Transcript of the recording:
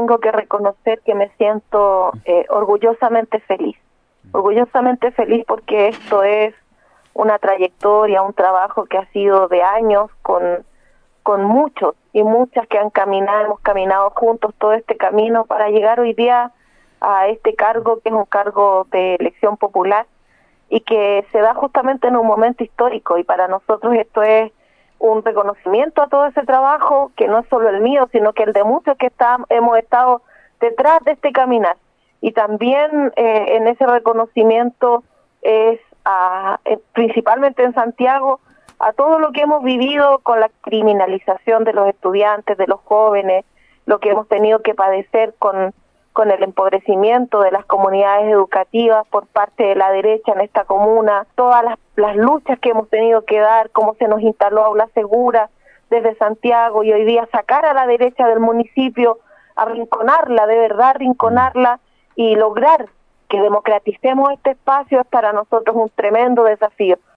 tengo que reconocer que me siento orgullosamente feliz porque esto es una trayectoria, un trabajo que ha sido de años con muchos y muchas que hemos caminado juntos todo este camino para llegar hoy día a este cargo, que es un cargo de elección popular y que se da justamente en un momento histórico, y para nosotros esto es un reconocimiento a todo ese trabajo, que no es solo el mío, sino que el de muchos que hemos estado detrás de este caminar. Y también en ese reconocimiento es principalmente en Santiago, a todo lo que hemos vivido con la criminalización de los estudiantes, de los jóvenes, lo que hemos tenido que padecer con el empobrecimiento de las comunidades educativas por parte de la derecha en esta comuna, todas las luchas que hemos tenido que dar, cómo se nos instaló Aula Segura desde Santiago, y hoy día sacar a la derecha del municipio, arrinconarla, de verdad arrinconarla, y lograr que democraticemos este espacio es para nosotros un tremendo desafío.